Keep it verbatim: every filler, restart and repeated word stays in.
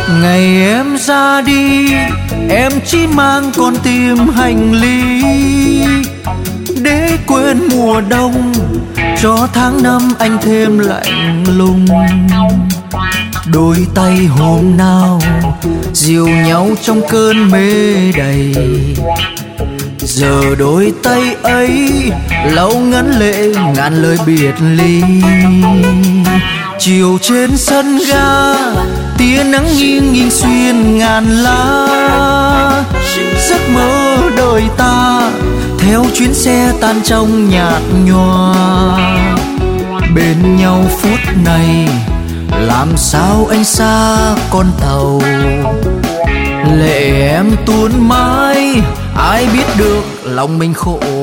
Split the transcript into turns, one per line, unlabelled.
Ngày em ra đi em chỉ mang con tim hành lý, để quên mùa đông cho tháng năm anh thêm lạnh lùng. Đôi tay hôm nào dìu nhau trong cơn mê đầy, giờ đôi tay ấy lâu ngấn lệ ngàn lời biệt ly. Chiều trên sân ga tia nắng nghiêng nghiêng xuyên ngàn lá, giấc mơ đời ta theo chuyến xe tan trong nhạt nhòa. Bên nhau phút này làm sao anh xa con tàu, lệ em tuôn mãi ai biết được lòng mình khổ